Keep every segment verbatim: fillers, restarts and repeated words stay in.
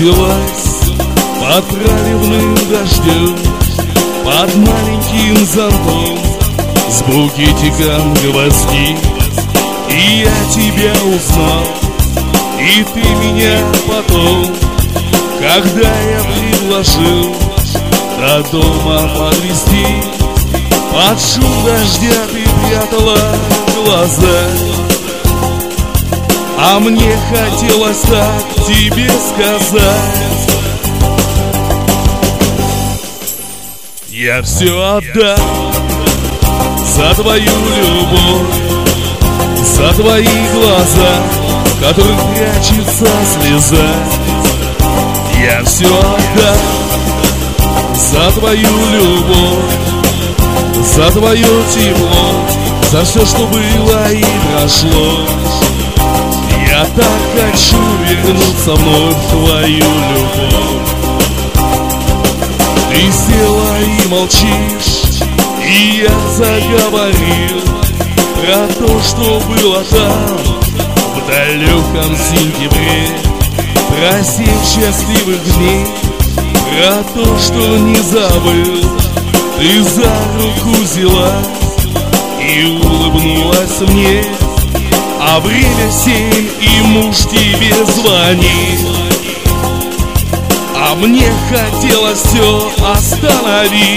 родилась под проливным дождем, под маленьким зонтом, с букетиком гвоздик. И я тебя узнал, и ты меня потом, когда я предложил до дома подвезти, под шум дождя ты прятала глаза. А мне хотелось так тебе сказать: я все отдам за твою любовь, за твои глаза, в которых прячется слеза. Я все отдам за твою любовь, за твое тепло, за все, что было и прошло. Я так хочу вернуться вновь в твою любовь. Ты села и молчишь, и я заговорил про то, что было там в далеком сентябре, про семь счастливых дней, про то, что не забыл. Ты за руку взяла и улыбнулась мне, а время семь, и муж тебе звонит. А мне хотелось все остановить.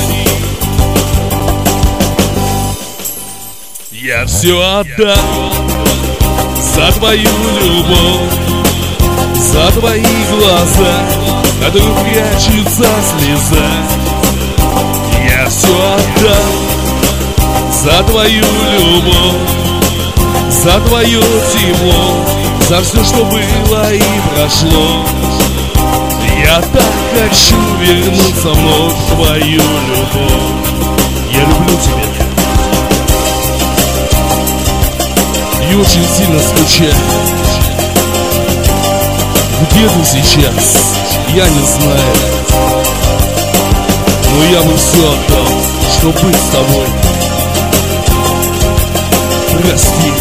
Я все отдам за твою любовь, за твои глаза, в которых прячется слеза. Я все отдам за твою любовь, за твое тепло, за все, что было и прошло. Я так хочу вернуться вновь в твою любовь. Я люблю тебя и очень сильно скучаю. Где ты сейчас, я не знаю, но я бы все отдал, чтобы быть с тобой. Прости.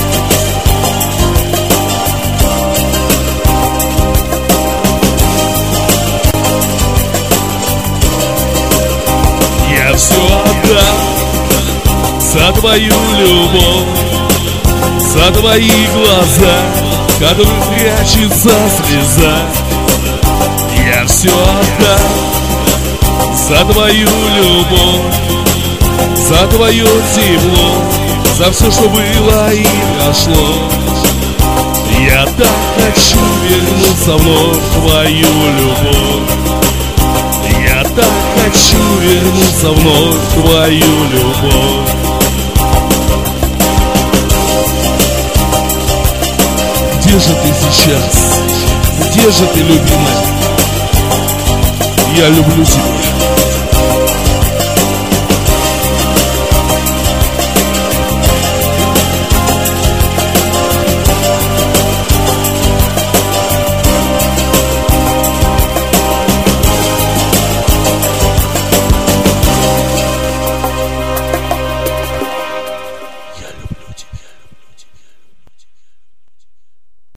Я все отдам за твою любовь, за твои глаза, в которых прячется слеза. Я все отдам за твою любовь, за твое тепло, за все, что было и прошло. Я так хочу вернуться вновь в твою любовь. Я так хочу вернуться вновь в твою любовь. Где же ты сейчас? Где же ты, любимая? Я люблю тебя.